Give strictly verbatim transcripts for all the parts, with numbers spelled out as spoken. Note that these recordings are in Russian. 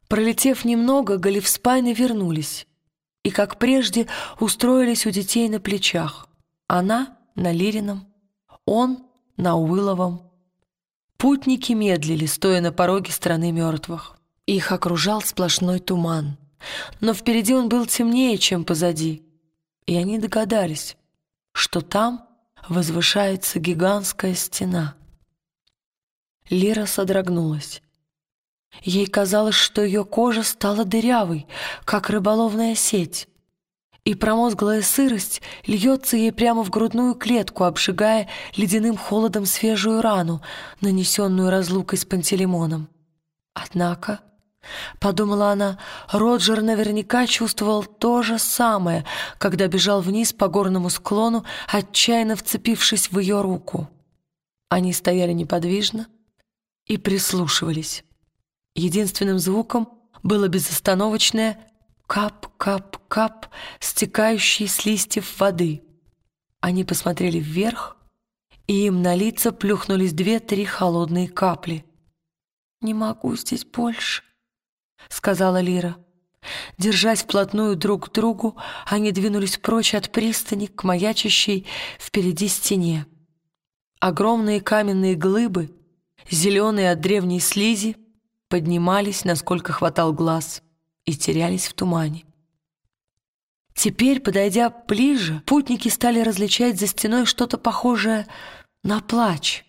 Пролетев немного, Галифспайны вернулись и, как прежде, устроились у детей на плечах. Она на Лирином, он на Уилловом. Путники медлили, стоя на пороге страны мертвых. Их окружал сплошной туман, но впереди он был темнее, чем позади, и они догадались, что там возвышается гигантская стена. Лира содрогнулась. Ей казалось, что ее кожа стала дырявой, как рыболовная сеть, и промозглая сырость льется ей прямо в грудную клетку, обжигая ледяным холодом свежую рану, нанесенную разлукой с Пантелеймоном. Однако, подумала она, Роджер наверняка чувствовал то же самое, когда бежал вниз по горному склону, отчаянно вцепившись в ее руку. Они стояли неподвижно и прислушивались. Единственным звуком было безостановочное кап-кап-кап, стекающее с листьев воды. Они посмотрели вверх, и им на лица плюхнулись две-три холодные капли. «Не могу здесь больше», — сказала Лира. Держась вплотную друг к другу, они двинулись прочь от пристани к маячащей впереди стене. Огромные каменные глыбы, зеленые от древней слизи, поднимались, насколько хватал глаз, и терялись в тумане. Теперь, подойдя ближе, путники стали различать за стеной что-то похожее на плач.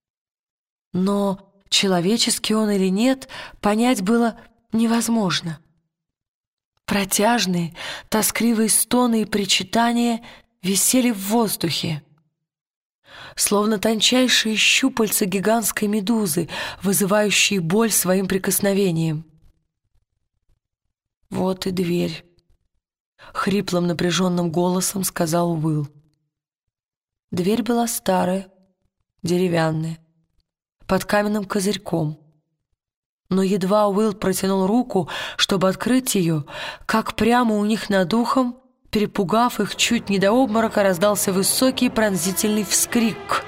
Но человеческий он или нет, понять было невозможно. Протяжные, тоскливые стоны и причитания висели в воздухе, словно тончайшие щупальца гигантской медузы, вызывающие боль своим прикосновением. «Вот и дверь», — хриплым напряженным голосом сказал Уилл. Дверь была старая, деревянная, под каменным козырьком. Но едва Уилл протянул руку, чтобы открыть ее, как прямо у них над ухом, перепугав их чуть не до обморока, раздался высокий пронзительный вскрик.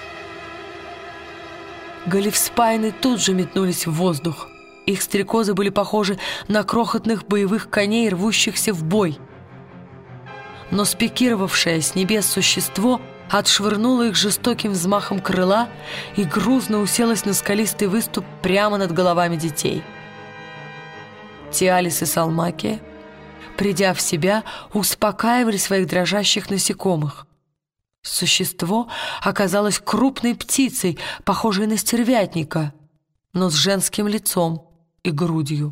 Галифспайны тут же метнулись в воздух. Их стрекозы были похожи на крохотных боевых коней, рвущихся в бой. Но спикировавшее с небес существо отшвырнуло их жестоким взмахом крыла и грузно уселось на скалистый выступ прямо над головами детей. Тиалис и Салмакия, придя в себя, успокаивали своих дрожащих насекомых. Существо оказалось крупной птицей, похожей на стервятника, но с женским лицом и грудью.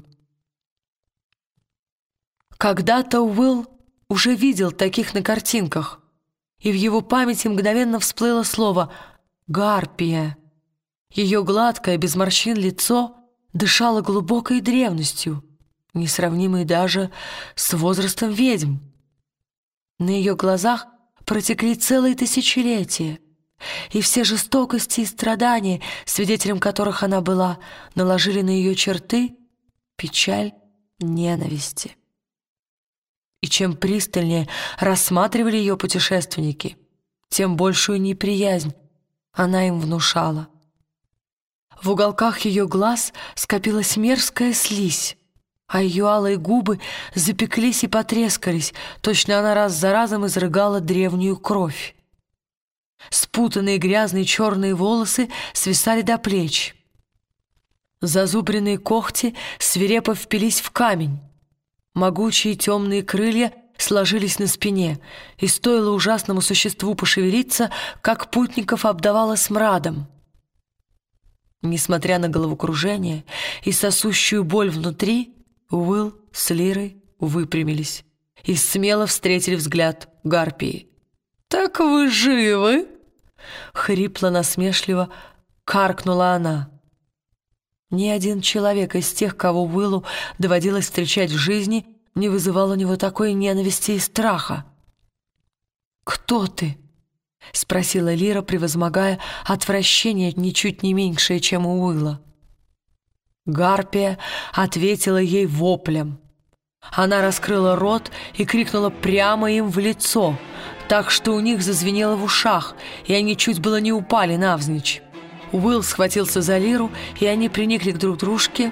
Когда-то Уилл уже видел таких на картинках, и в его памяти мгновенно всплыло слово «гарпия». Ее гладкое, без морщин лицо дышало глубокой древностью, несравнимой даже с возрастом ведьм. На ее глазах протекли целые тысячелетия, и все жестокости и страдания, свидетелем которых она была, наложили на ее черты печаль ненависти. И чем пристальнее рассматривали ее путешественники, тем большую неприязнь она им внушала. В уголках ее глаз скопилась мерзкая слизь, а ее алые губы запеклись и потрескались, точно она раз за разом изрыгала древнюю кровь. Спутанные грязные черные волосы свисали до плеч. Зазубренные когти свирепо впились в камень. Могучие темные крылья сложились на спине, и стоило ужасному существу пошевелиться, как путников обдавало смрадом. Несмотря на головокружение и сосущую боль внутри, Уилл с Лирой выпрямились и смело встретили взгляд гарпии. «Так вы живы?» — хрипло-насмешливо каркнула она. Ни один человек из тех, кого Уиллу доводилось встречать в жизни, не вызывал у него такой ненависти и страха. «Кто ты?» — спросила Лира, превозмогая отвращение ничуть не меньшее, чем у Уилла. Гарпия ответила ей воплем. Она раскрыла рот и крикнула прямо им в лицо, так что у них зазвенело в ушах, и они чуть было не упали навзничь. Уилл схватился за Лиру, и они приникли к друг дружке,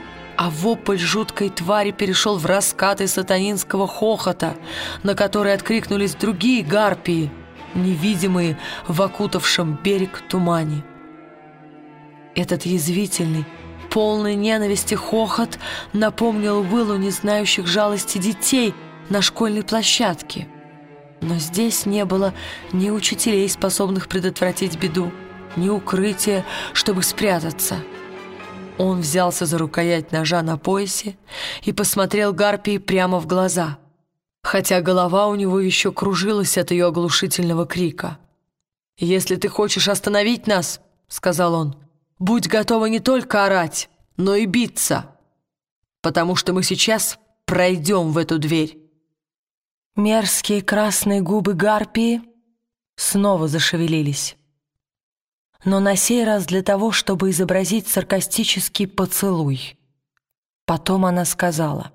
а вопль жуткой твари перешел в раскаты сатанинского хохота, на который откликнулись другие гарпии, невидимые в окутавшем берег тумане. Этот язвительный, полный ненависти хохот напомнил Уиллу не знающих жалости детей на школьной площадке. Но здесь не было ни учителей, способных предотвратить беду, ни укрытия, чтобы спрятаться. Он взялся за рукоять ножа на поясе и посмотрел гарпии прямо в глаза, хотя голова у него еще кружилась от ее оглушительного крика. «Если ты хочешь остановить нас, — сказал он, — будь готова не только орать, но и биться, потому что мы сейчас пройдем в эту дверь». Мерзкие красные губы гарпии снова зашевелились, но на сей раз для того, чтобы изобразить саркастический поцелуй. Потом она сказала: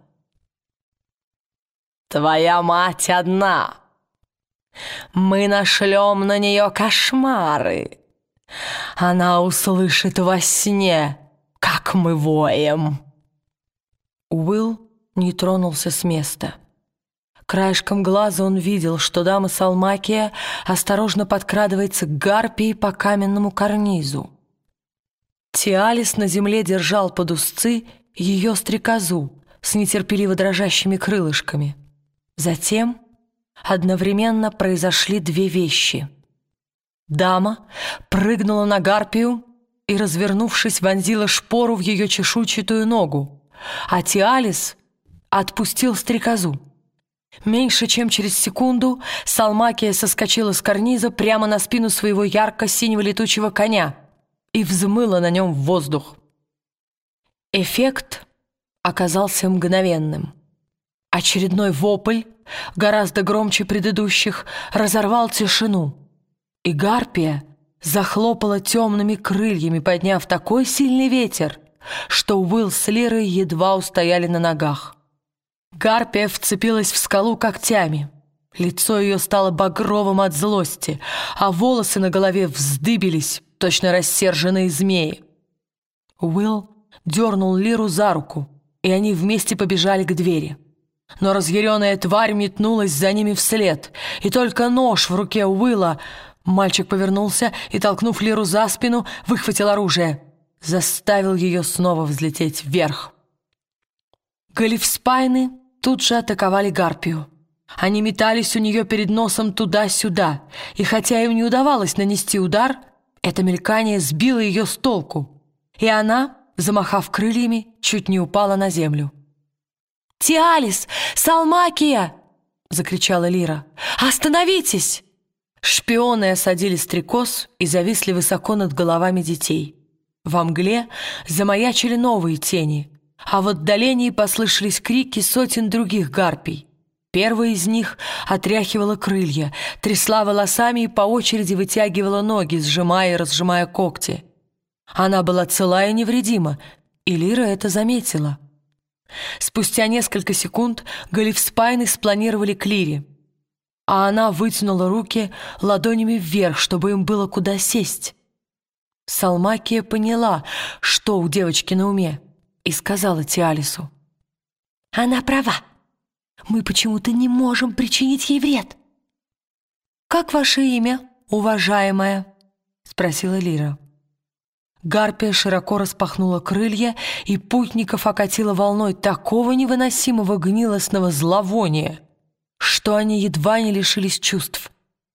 «Твоя мать одна. Мы нашлем на нее кошмары. Она услышит во сне, как мы воем». Уилл не тронулся с места. Краешком глаза он видел, что дама Салмакия осторожно подкрадывается к гарпии по каменному карнизу. Тиалис на земле держал под узцы ее стрекозу с нетерпеливо дрожащими крылышками. Затем одновременно произошли две вещи. Дама прыгнула на гарпию и, развернувшись, вонзила шпору в ее чешуйчатую ногу, а Тиалис отпустил стрекозу. Меньше чем через секунду Салмакия соскочила с карниза прямо на спину своего ярко-синего летучего коня и взмыла на нем в воздух. Эффект оказался мгновенным. Очередной вопль, гораздо громче предыдущих, разорвал тишину, и гарпия захлопала темными крыльями, подняв такой сильный ветер, что Уилл с Лирой едва устояли на ногах. Гарпия вцепилась в скалу когтями. Лицо ее стало багровым от злости, а волосы на голове вздыбились, точно рассерженные змеи. Уилл дернул Лиру за руку, и они вместе побежали к двери. Но разъяренная тварь метнулась за ними вслед, и только нож в руке Уилла... Мальчик повернулся и, толкнув Лиру за спину, выхватил оружие. Заставил ее снова взлететь вверх. Галифспайны тут же атаковали гарпию. Они метались у нее перед носом туда-сюда, и хотя им не удавалось нанести удар, это мелькание сбило ее с толку, и она, замахав крыльями, чуть не упала на землю. «Тиалис! Салмакия!» — закричала Лира. «Остановитесь!» Шпионы осадили стрекоз и зависли высоко над головами детей. Во мгле замаячили новые тени, а в отдалении послышались крики сотен других гарпий. Первая из них отряхивала крылья, трясла волосами и по очереди вытягивала ноги, сжимая и разжимая когти. Она была цела и невредима, и Лира это заметила. Спустя несколько секунд галифспайны спланировали к Лире, а она вытянула руки ладонями вверх, чтобы им было куда сесть. Салмакия поняла, что у девочки на уме, и сказала Тиалису: «Она права. Мы почему-то не можем причинить ей вред». «Как ваше имя, уважаемая?» — спросила Лира. Гарпия широко распахнула крылья, и путников окатила волной такого невыносимого гнилостного зловония, что они едва не лишились чувств.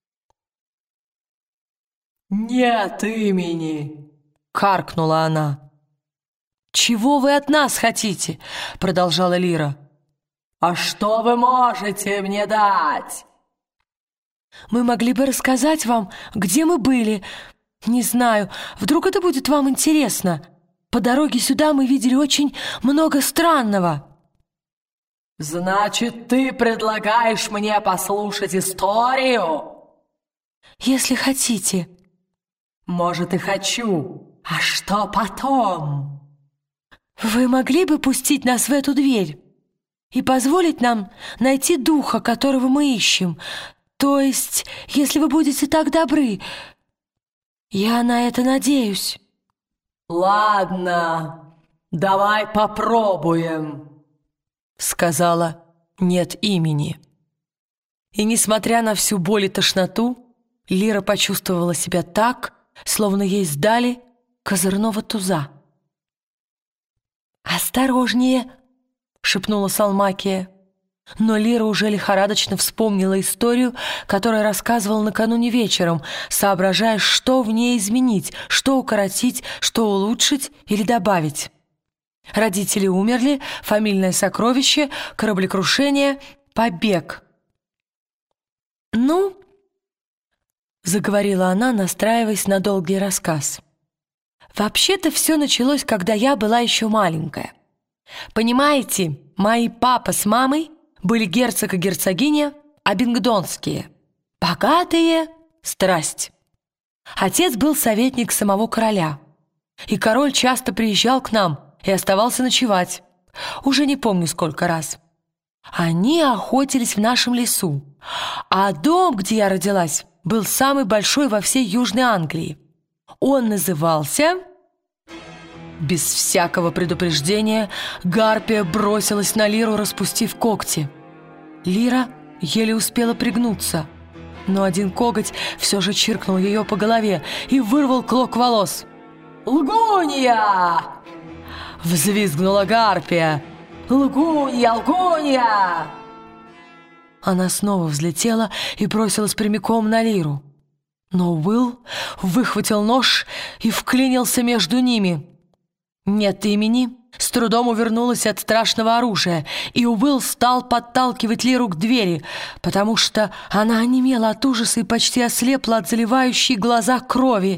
«Нет имени!» — каркнула она. «Чего вы от нас хотите?» — продолжала Лира. «А что вы можете мне дать?» «Мы могли бы рассказать вам, где мы были. Не знаю, вдруг это будет вам интересно. По дороге сюда мы видели очень много странного». «Значит, ты предлагаешь мне послушать историю?» «Если хотите». «Может, и хочу. А что потом?» «Вы могли бы пустить нас в эту дверь и позволить нам найти духа, которого мы ищем? То есть, если вы будете так добры, я на это надеюсь». «Ладно, давай попробуем», — сказала «нет имени». И, несмотря на всю боль и тошноту, Лира почувствовала себя так, словно ей сдали козырного туза. «Осторожнее!» — шепнула Салмакия. Но Лира уже лихорадочно вспомнила историю, которую рассказывал накануне вечером, соображая, что в ней изменить, что укоротить, что улучшить или добавить. Родители умерли, фамильное сокровище, кораблекрушение, побег. «Ну...» — заговорила она, настраиваясь на долгий рассказ. «Вообще-то все началось, когда я была еще маленькая. Понимаете, мои папа с мамой были герцог и герцогиня Абингдонские. Богатые — страсть. Отец был советник самого короля, и король часто приезжал к нам и оставался ночевать. Уже не помню, сколько раз. Они охотились в нашем лесу, а дом, где я родилась, был самый большой во всей Южной Англии. Он назывался...» Без всякого предупреждения Гарпия бросилась на Лиру, распустив когти. Лира еле успела пригнуться, но один коготь все же чиркнул ее по голове и вырвал клок волос. «Лгунья!» — взвизгнула Гарпия. «Лгунья! Лгунья!» Она снова взлетела и бросилась прямиком на Лиру. Но Уилл выхватил нож и вклинился между ними. «Нет имени» с трудом увернулась от страшного оружия, и Уилл стал подталкивать Лиру к двери, потому что она онемела от ужаса и почти ослепла от заливающей глаза крови.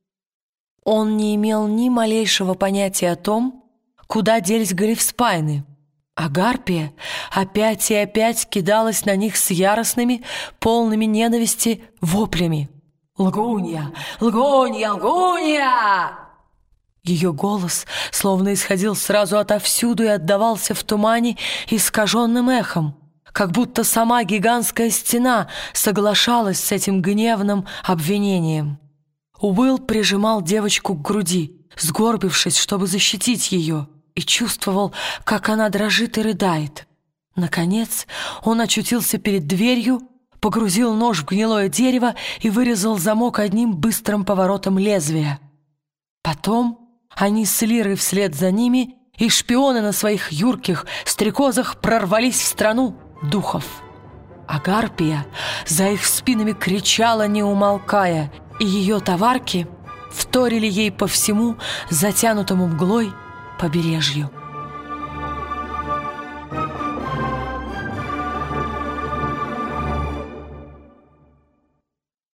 Он не имел ни малейшего понятия о том, куда делись Галифспайны, а Гарпия опять и опять кидалась на них с яростными, полными ненависти воплями. «Лгунья! Лгунья! Лгунья!» Ее голос словно исходил сразу отовсюду и отдавался в тумане искаженным эхом, как будто сама гигантская стена соглашалась с этим гневным обвинением. Уилл прижимал девочку к груди, сгорбившись, чтобы защитить ее, и чувствовал, как она дрожит и рыдает. Наконец он очутился перед дверью, погрузил нож в гнилое дерево и вырезал замок одним быстрым поворотом лезвия. Потом они с Лирой вслед за ними, и шпионы на своих юрких стрекозах прорвались в страну духов. А Гарпия за их спинами кричала, не умолкая, и ее товарки вторили ей по всему затянутому мглой побережью.